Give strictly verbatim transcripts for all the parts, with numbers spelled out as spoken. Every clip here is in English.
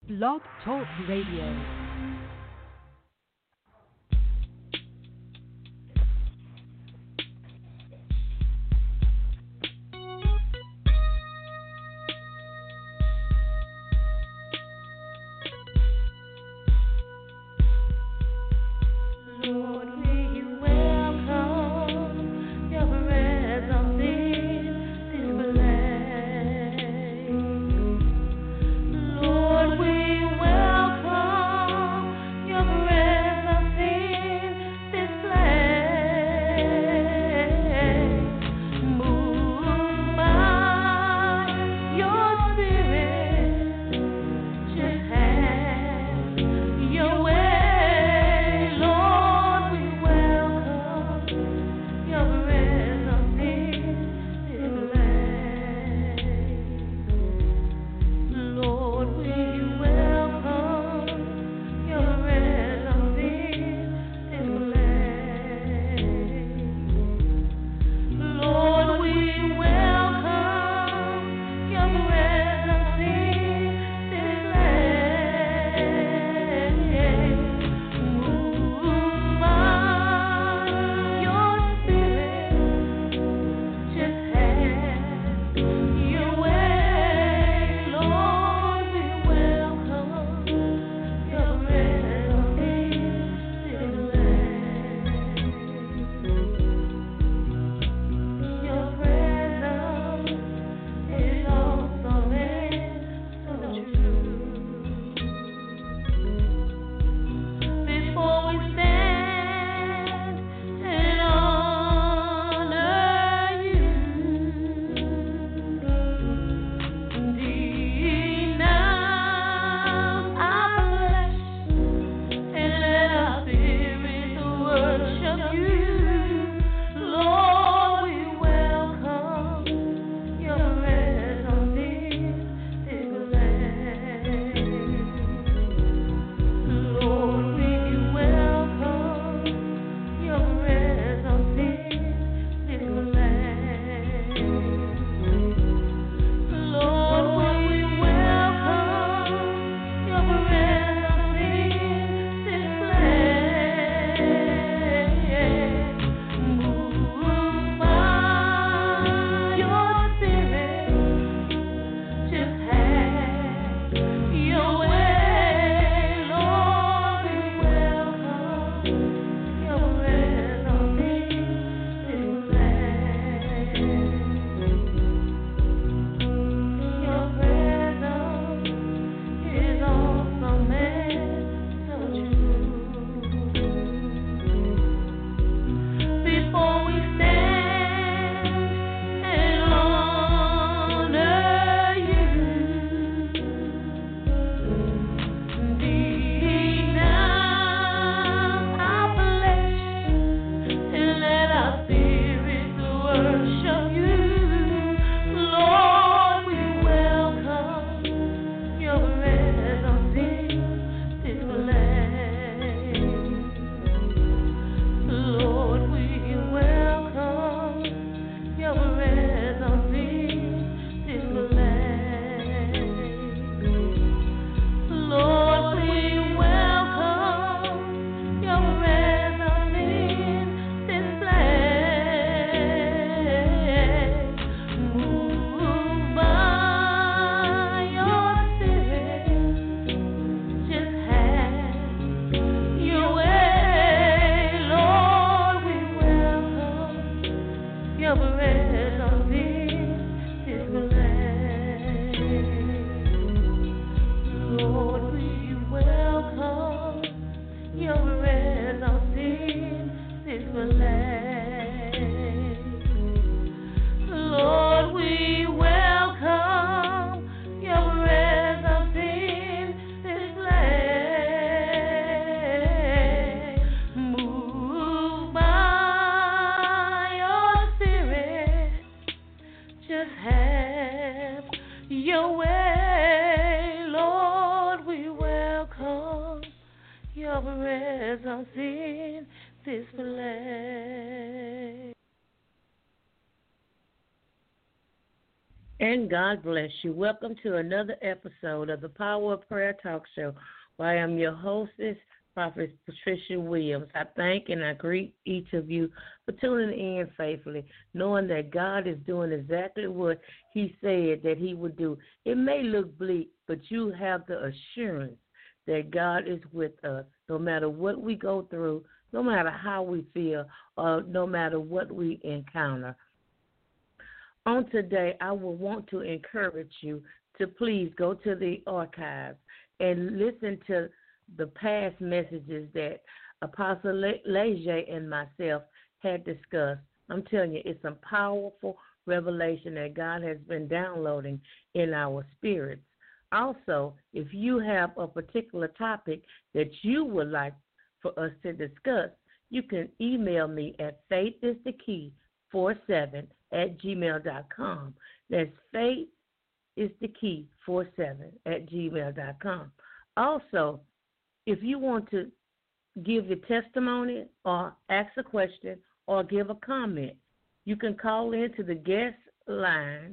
Blog Talk Radio. And God bless you. Welcome to another episode of the Power of Prayer Talk Show, where I am your hostess, Prophet Patricia Williams. I thank and I greet each of you for tuning in faithfully, knowing that God is doing exactly what He said that He would do. It may look bleak, but you have the assurance that God is with us, no matter what we go through, no matter how we feel, or no matter what we encounter. On today, I will want to encourage you to please go to the archives and listen to the past messages that Apostle Leger and myself had discussed. I'm telling you, it's some powerful revelation that God has been downloading in our spirits. Also, if you have a particular topic that you would like for us to discuss, you can email me at faithisthekey forty-seven at gmail dot com. That's faith is the key forty-seven at gmail dot com. Also, if you want to give your testimony or ask a question or give a comment, you can call in to the guest line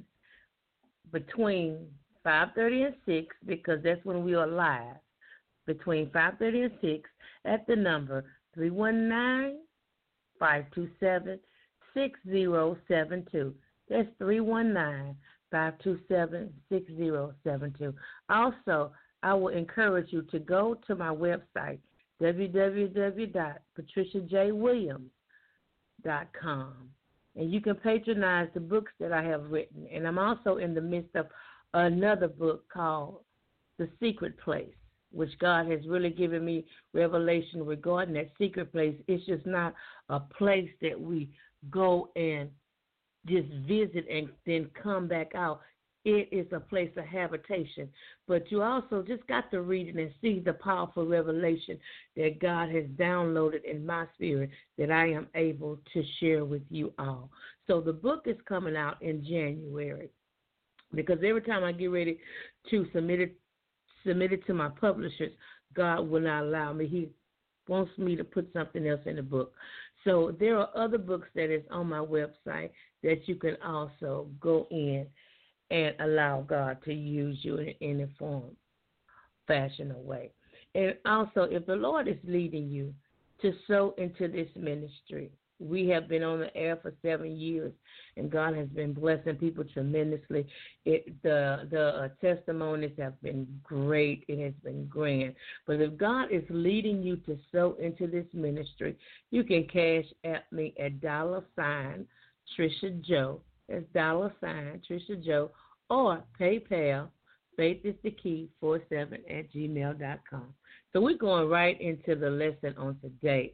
between five thirty and six, because that's when we are live, between five thirty and six at the number three one nine, five two seven, six zero seven two. That's three one nine, five two seven, six zero seven two. Also, I will encourage you to go to my website, w w w dot patricia j williams dot com, and you can patronize the books that I have written. And I'm also in the midst of another book called The Secret Place, which God has really given me revelation regarding that secret place. It's just not a place that we go and just visit and then come back out. It is a place of habitation. But you also just got to read it and see the powerful revelation that God has downloaded in my spirit that I am able to share with you all. So the book is coming out in January, because every time I get ready to submit it, submit it to my publishers, God will not allow me. He wants me to put something else in the book. So there are other books that is on my website that you can also go in and allow God to use you in any form, fashion, or way. And also, if the Lord is leading you to sow into this ministry, we have been on the air for seven years, and God has been blessing people tremendously. It, the the uh, testimonies have been great. It has been grand. But if God is leading you to sow into this ministry, you can cash at me at dollar sign Trisha Joe. That's dollar sign Trisha Joe, or PayPal, Faith is the Key forty-seven at gmail dot com. So we're going right into the lesson on today.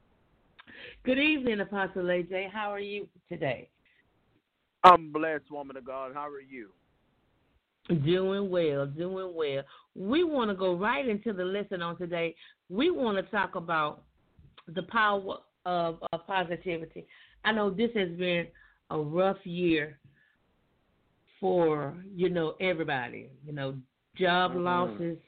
Good evening, Apostle A J. How are you today? I'm blessed, woman of God. How are you? Doing well, doing well. We want to go right into the lesson on today. We want to talk about the power of, of positivity. I know this has been a rough year for, you know, everybody. You know, job mm-hmm. losses,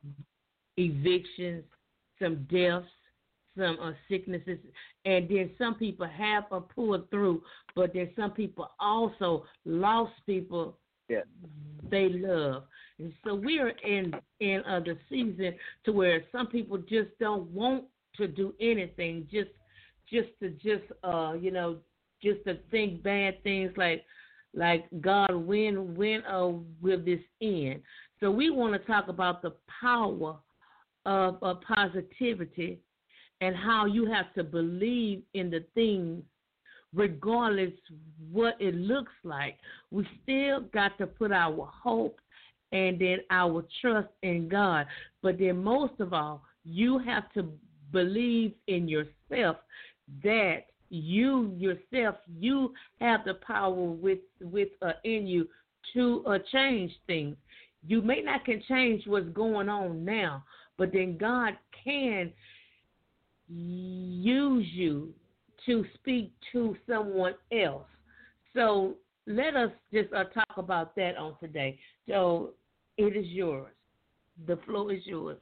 evictions, some deaths, some uh, sicknesses, and then some people have uh, pulled through, but then some people also lost people yeah. they love. And so we are in in uh, the season to where some people just don't want to do anything, just just to just uh you know just to think bad things like like God, when when uh will this end? So we want to talk about the power of, of positivity, and how you have to believe in the things regardless what it looks like. We still got to put our hope and then our trust in God. But then most of all, you have to believe in yourself that you yourself, you have the power with, with uh, in you to uh, change things. You may not can change what's going on now, but then God can use you to speak to someone else. So let us just uh, talk about that on today. So it is yours. The floor is yours.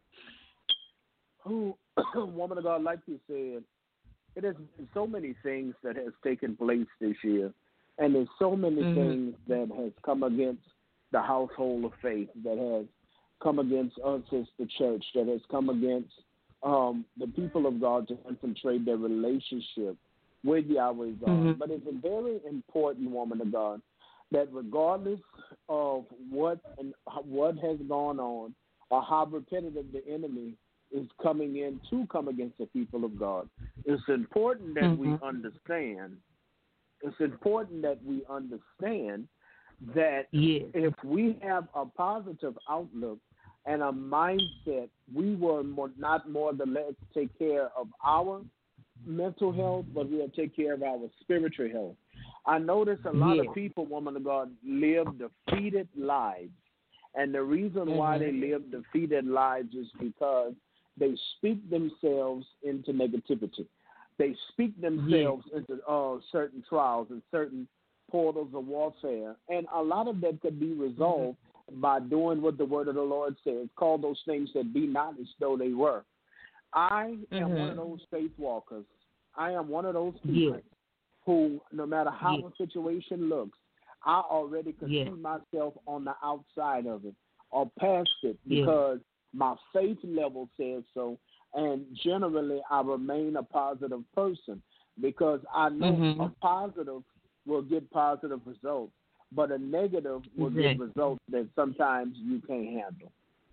Oh, woman of God, like you said, it has been so many things that has taken place this year. And there's so many Mm-hmm. things that has come against the household of faith, that has come against us as the church, that has come against um, the people of God to infiltrate their relationship with Yahweh God. Mm-hmm. But it's a very important, woman of God, that regardless of what and what has gone on or how repetitive the enemy is coming in to come against the people of God, it's important that Mm-hmm. we understand. It's important that we understand that Yes. if we have a positive outlook and a mindset, we will more, not more than less take care of our mental health, but we'll take care of our spiritual health. I notice a lot Yes. of people, woman of God, live defeated lives. And the reason Mm-hmm. why they live defeated lives is because they speak themselves into negativity. They speak themselves yes. into uh, certain trials and certain portals of warfare. And a lot of that could be resolved mm-hmm. by doing what the word of the Lord says. Call those things that be not as though they were. I am mm-hmm. one of those faith walkers. I am one of those people yes. who, no matter how yes. a situation looks, I already can yes. see myself on the outside of it or past it because yes. my faith level says so. And generally, I remain a positive person because I know mm-hmm. a positive will get positive results, but a negative will exactly. get results that sometimes you can't handle.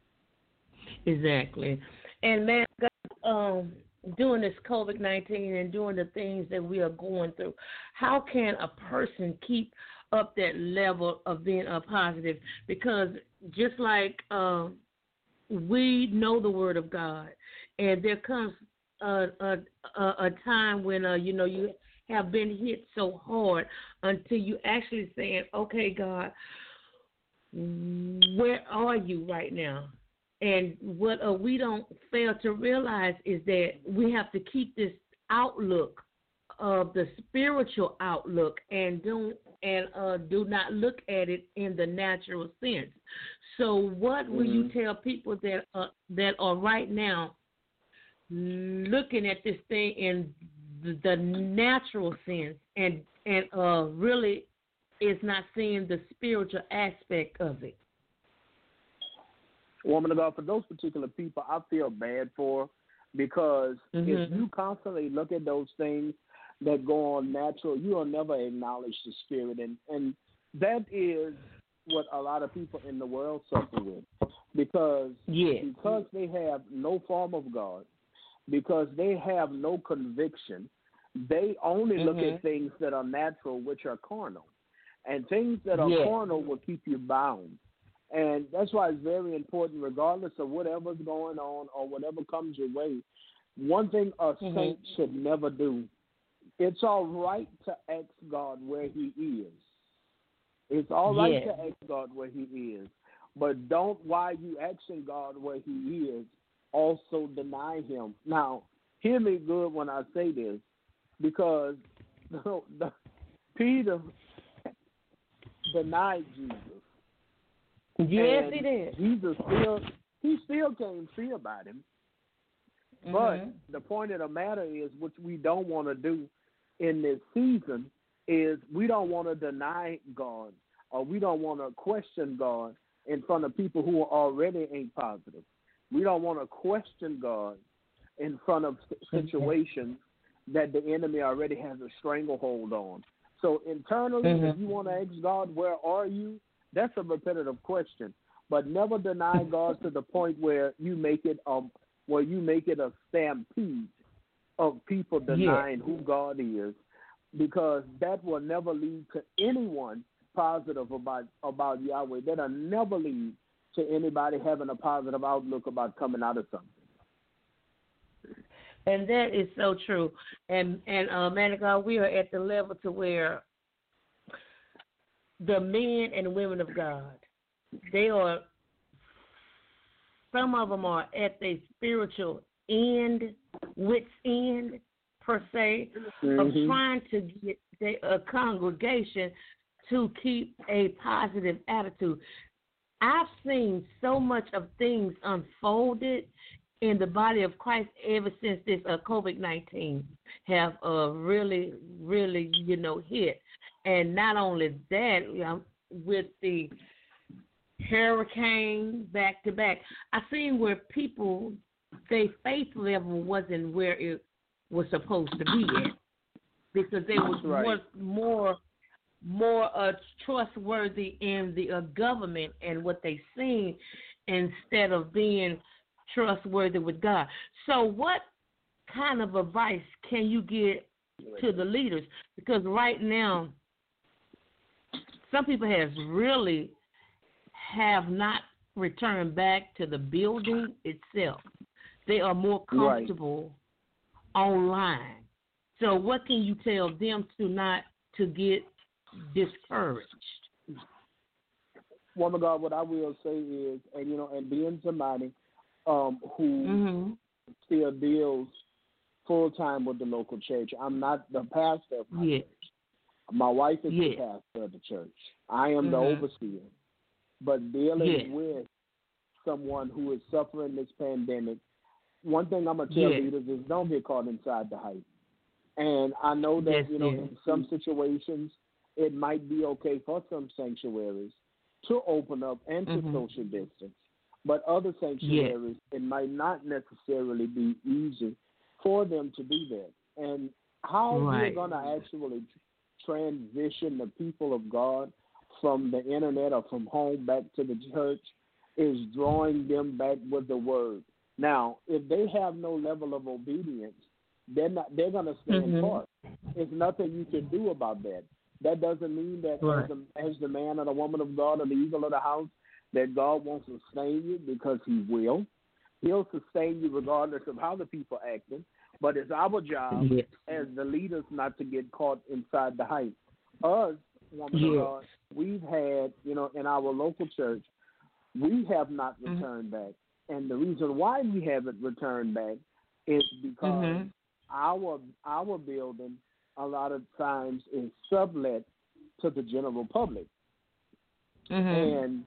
Exactly. And, man, um, doing this COVID nineteen and doing the things that we are going through, how can a person keep up that level of being a positive? Because just like uh, we know the Word of God, and there comes a, a, a, a time when, uh, you know, you have been hit so hard until you actually saying, okay, God, where are you right now? And what uh, we don't fail to realize is that we have to keep this outlook of the spiritual outlook and don't and uh, do not look at it in the natural sense. So, what will mm-hmm. you tell people that uh, that are right now looking at this thing in the natural sense and and uh, really is not seeing the spiritual aspect of it? Woman of God, for those particular people, I feel bad for, because mm-hmm. if you constantly look at those things that go on natural, you will never acknowledge the spirit. And, and that is what a lot of people in the world suffer with, because, yes. because they have no form of God, because they have no conviction, they only mm-hmm. look at things that are natural, which are carnal. And things that are yes. carnal will keep you bound. And that's why it's very important, regardless of whatever's going on or whatever comes your way, one thing a mm-hmm. saint should never do, it's all right to ask God where he is. It's all right yes. to ask God where he is. But don't, while you asking God where he is, also deny him. Now, hear me good when I say this, because the, the, Peter denied Jesus. Yes, and he did. Jesus still, he still can't see about him. Mm-hmm. But the point of the matter is, what we don't want to do in this season is we don't want to deny God, or we don't want to question God in front of people who already ain't positive. We don't want to question God in front of situations that the enemy already has a stranglehold on. So internally, mm-hmm. if you want to ask God, where are you? That's a repetitive question, but never deny God to the point where you make it um where you make it a stampede of people denying yeah. who God is, because that will never lead to anyone positive about about Yahweh. That'll never lead to anybody having a positive outlook about coming out of something. And that is so true. And and uh, man of God, we are at the level to where the men and women of God, they are, some of them are at their spiritual end, wit's end, per se, mm-hmm. of trying to get they, a congregation to keep a positive attitude. I've seen so much of things unfolded in the body of Christ ever since this uh, COVID nineteen have uh, really, really, you know, hit. And not only that, you know, with the hurricane back to back, I seen where people, their faith level wasn't where it was supposed to be at, because they was right. more more more uh, trustworthy in the uh, government and what they seen instead of being trustworthy with God. So what kind of advice can you give to the leaders? Because right now, some people have really have not returned back to the building itself. They are more comfortable right. online. So what can you tell them to not to get discouraged? Woman God, what I will say is, and you know, and being somebody um, who mm-hmm. still deals full time with the local church, I'm not the pastor of my yeah. church. My wife is yeah. the pastor of the church. I am mm-hmm. the overseer. But dealing yeah. with someone who is suffering this pandemic, one thing I'm gonna tell yeah. leaders is don't get caught inside the hype. And I know that yes, you know yes. in some situations it might be okay for some sanctuaries to open up and to mm-hmm. social distance, but other sanctuaries yeah. it might not necessarily be easy for them to do that. And how right. we're gonna actually transition the people of God from the internet or from home back to the church is drawing them back with the word. Now, if they have no level of obedience, they're not. They're going to stand mm-hmm. apart. There's nothing you can do about that. That doesn't mean that right. as, the, as the man or the woman of God or the eagle of the house that God won't sustain you, because He will. He'll sustain you regardless of how the people are acting. But it's our job yes. as the leaders not to get caught inside the hype. Us, woman yes. of God, we've had, you know, in our local church, we have not returned mm-hmm. back. And the reason why we haven't returned back is because mm-hmm. our our building a lot of times is sublet to the general public. Mm-hmm. And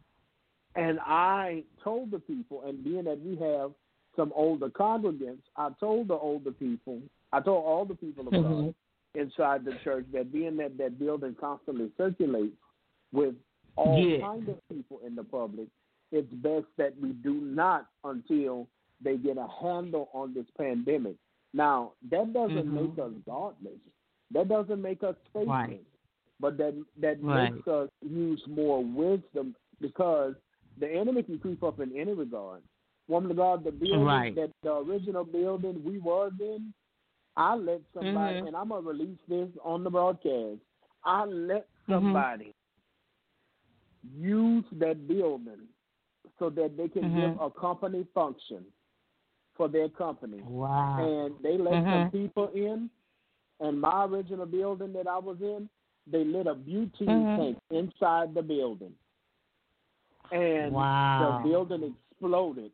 and I told the people, and being that we have some older congregants, I told the older people, I told all the people of mm-hmm. God inside the church that being that that building constantly circulates with all yeah. kinds of people in the public, it's best that we do not until they get a handle on this pandemic. Now, that doesn't mm-hmm. make us godless. That doesn't make us faithless. Right. But that that right. makes us use more wisdom, because the enemy can creep up in any regard. Woman of God, the building, right. that the original building we was in, I let somebody, mm-hmm. and I'm going to release this on the broadcast, I let somebody mm-hmm. use that building so that they can mm-hmm. give a company function for their company. Wow. And they let mm-hmm. some people in, and my original building that I was in, they lit a butane mm-hmm. tank inside the building. And wow. the building exploded.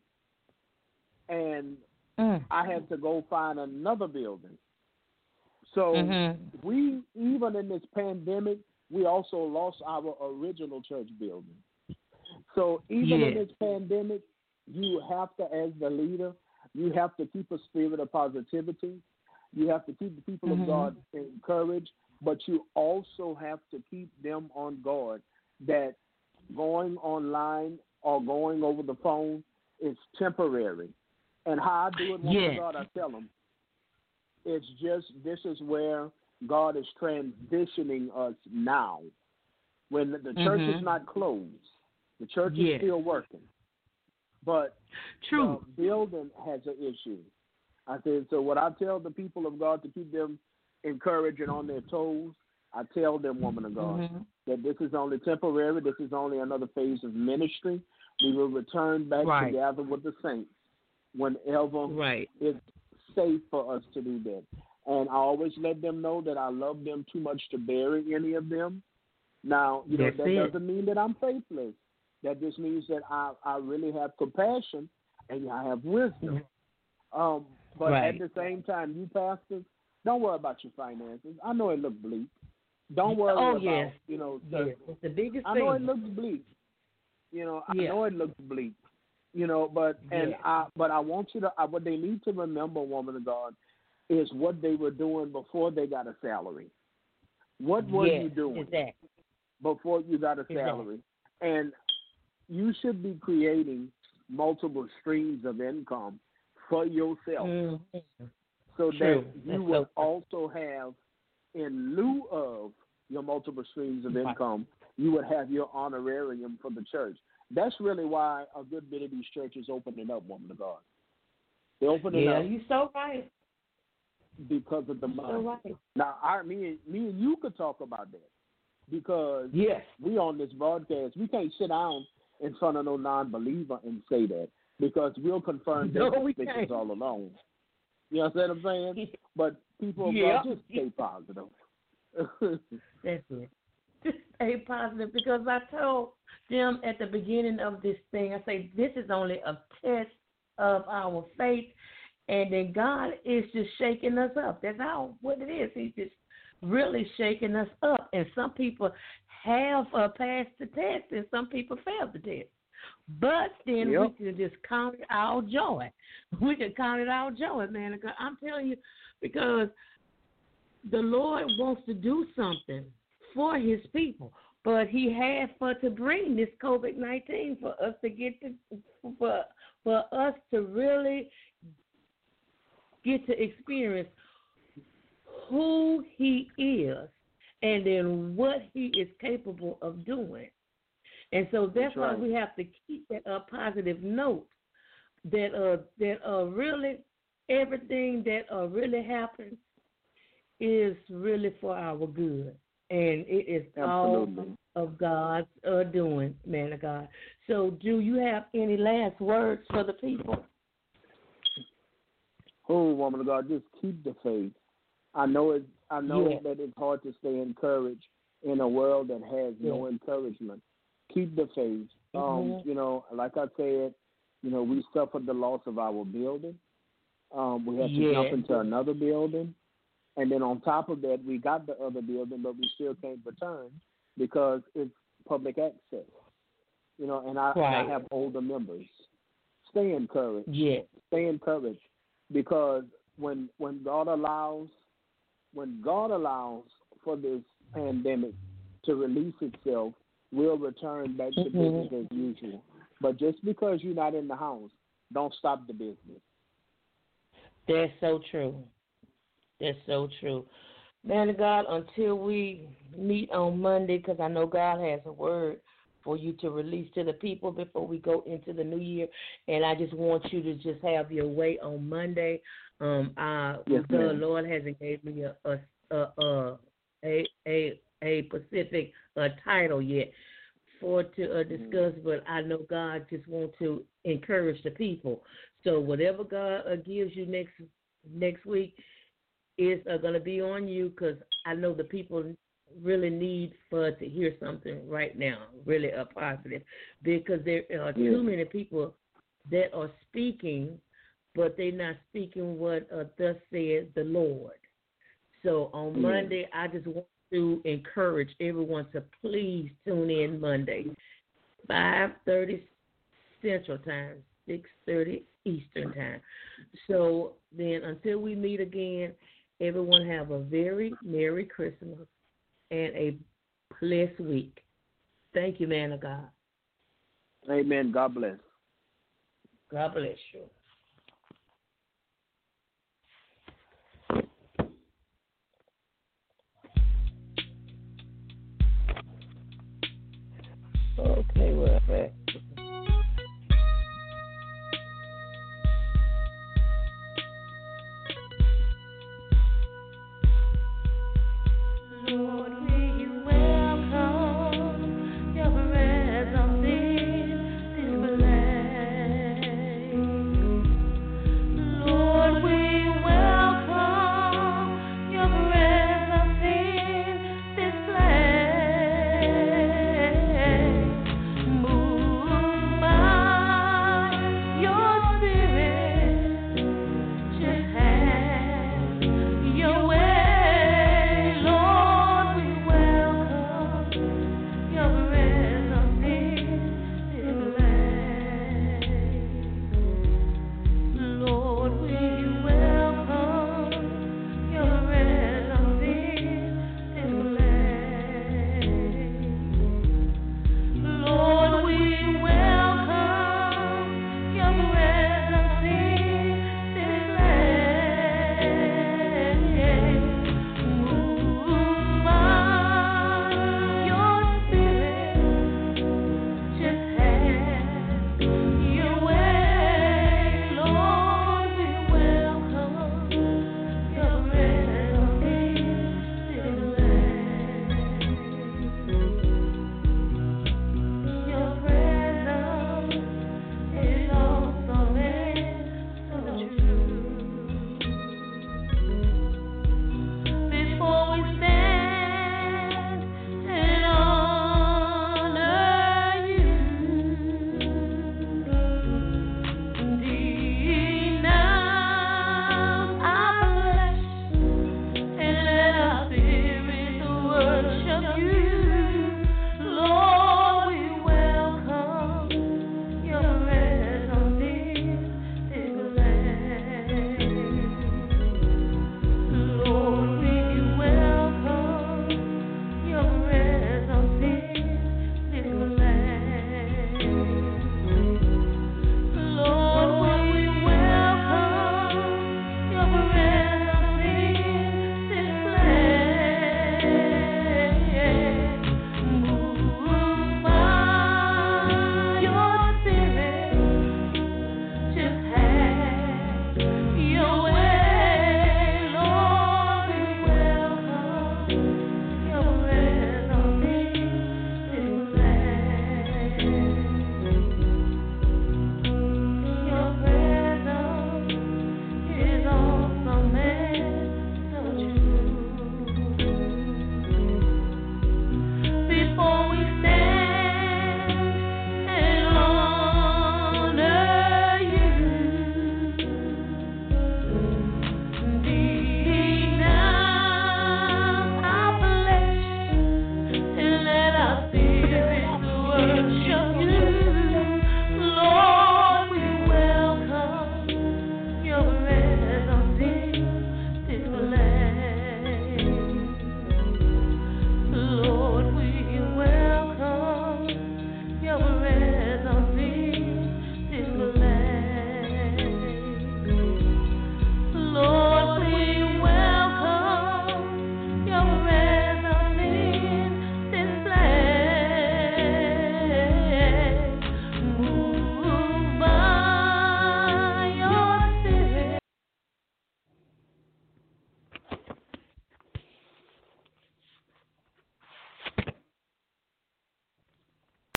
And mm. I had to go find another building. So mm-hmm. we, even in this pandemic, we also lost our original church building. So even yeah. in this pandemic, you have to, as the leader, you have to keep a spirit of positivity. You have to keep the people mm-hmm. of God encouraged, but you also have to keep them on guard that going online or going over the phone is temporary. And how I do it, woman yeah. of God, I tell them, it's just, this is where God is transitioning us now. When the, the church mm-hmm. is not closed, the church yeah. is still working. But True. the building has an issue. I said, so what I tell the people of God to keep them encouraged and on their toes, I tell them, woman of God, mm-hmm. that this is only temporary. This is only another phase of ministry. We will return back right. together with the saints whenever right. it's safe for us to do that. And I always let them know that I love them too much to bury any of them. Now, you know, That's that it. doesn't mean that I'm faithless. That just means that I, I really have compassion and I have wisdom. Um, but right. at the same time, you pastors, don't worry about your finances. I know it looks bleak. Don't worry oh, about, yes. you know, yes. It's the biggest I thing. know it looks bleak. You know, I yeah. know it looks bleak. You know, but and Yeah. I but I want you to I, what they need to remember, woman of God, is what they were doing before they got a salary. What were yes, you doing exactly. before you got a Exactly. salary? And you should be creating multiple streams of income for yourself, Mm-hmm. so True. that you That's will so also have, in lieu of your multiple streams of Right. income, you would have your honorarium for the church. That's really why a good bit of these churches opening up, woman of God. They open it Yeah, up you so right. because of the You money. so right. Now, I, me, and, me and you could talk about that because Yes. we on this broadcast. We can't sit down in front of no non-believer and say that because we'll confirm No, their we suspicions can't. all along. You know what I'm saying? But people, Yeah. well, just stay positive. That's it. Just stay positive because I told them at the beginning of this thing, I say, this is only a test of our faith, and then God is just shaking us up. That's all what it is. He's just really shaking us up. And some people have uh, passed the test, and some people failed the test. But then Yep. we can just count it our joy. We can count it our joy, man. I'm telling you, because the Lord wants to do something for his people, but he had for to bring this COVID nineteen for us to get to, for, for us to really get to experience who he is and then what he is capable of doing. And so that's, That's why right. we have to keep that a positive note that uh that uh really everything that uh really happens is really for our good, and it is Absolutely. all of God's uh, doing, man of God. So, do you have any last words for the people? Oh, woman of God, just keep the faith. I know it. I know Yeah. that it's hard to stay encouraged in a world that has Yeah. no encouragement. Keep the faith. Um, Mhm. you know, like I said, you know, we suffered the loss of our building. Um, we had to Yeah. jump into another building, and then on top of that, we got the other building, but we still can't return because it's public access. You know, and I, and I Right. have older members. Stay encouraged. Yeah. Stay encouraged, because when when God allows when God allows for this pandemic to release itself, we'll return back to Mhm. business as usual. But just because you're not in the house, don't stop the business. That's so true. That's so true. Man of God, until we meet on Monday, because I know God has a word for you to release to the people before we go into the new year, and I just want you to just have your way on Monday. Um, uh, Yes, the ma'am. Lord hasn't gave me a a a a a, a specific uh, title yet for to uh, discuss, but I know God just wants to encourage the people. So whatever God uh, gives you next next week is uh, going to be on you, because I know the people really need for to hear something right now, really a positive, because there are Yeah. too many people that are speaking, but they're not speaking what uh, thus says the Lord. So on Yeah. Monday, I just want to encourage everyone to please tune in Monday, five thirty Central Time, six thirty Eastern Time. So then until we meet again, everyone have a very Merry Christmas and a blessed week. Thank you, man of God. Amen. God bless. God bless you.